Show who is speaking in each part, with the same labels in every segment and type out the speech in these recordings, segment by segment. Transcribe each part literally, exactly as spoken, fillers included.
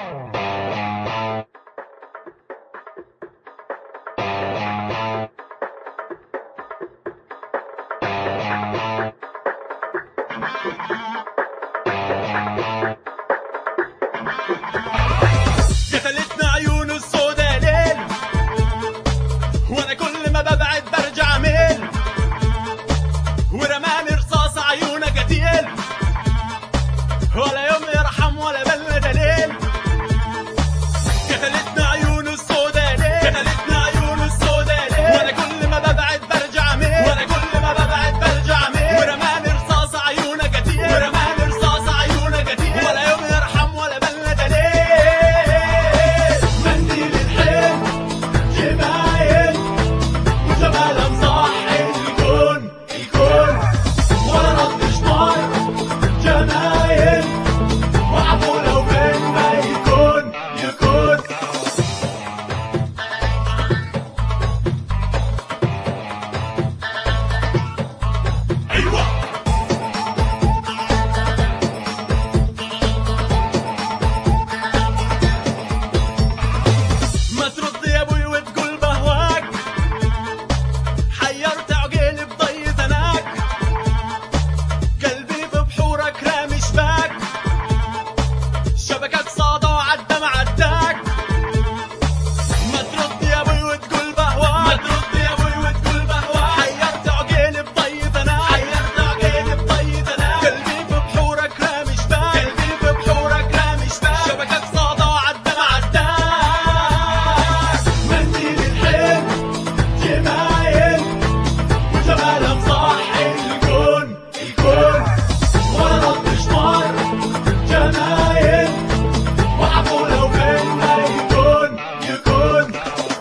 Speaker 1: قتلتنا عيونه السودا ليل، وانا كل ما ببعد برجع ميل، ورماني رصاص عيونه قتيل، ولا يوم يرحم ولا بلنا دليل. قتلتنا عيونه السودا ليل، قتلتنا عيونه السودا ليل، وانا كل ما ببعد برجع ميل، وانا كل ما ببعد برجع ميل، ورماني رصاص عيونه قتيل، ورماني رصاص عيونه قتيل، ولا يوم يرحم ولا بلنا دليل. منديل الحين جمايل وجمالها مصحي الكون الكون، ولا رد شمار جمايل وعفولة وفين ما يكون يكون. ايوه ما ترد يا ابوي وتقول بهواك، حيرت عقيلي بضي ثناك، قلبي ببحورك رامي شباك، شبكك صاده وعدى ما عداك. ما ترد يا ابوي وتقول بهواك، ما ترد يا ابوي وتقول بهواك، حيرت عقيلي بضي ثناك، حيرت عقيلي بضي ثناك، قلبي ببحورك رامي شباك، قلبي ببحورك رامي شباك، شبكك صاده وعدى ما عداك. منديل الحين جمايل وجمالها مصحي الكون الكون، ولا رد شمار جمايل وعفولة وفين ما يكون يكون.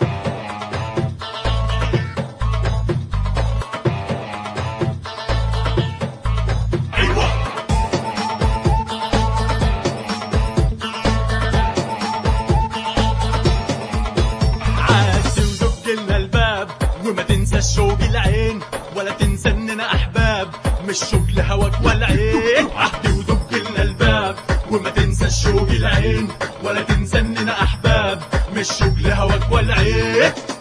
Speaker 1: ايوه عادي ودق لنا الباب، وما تنسى الشوق العين، ولا تنسى اننا احباب، مش شغل هواك والعين. عهدي ودق لنا الباب، وما تنسى الشوق العين، ولا تنسى اننا احباب، مش شغل هواك والعين.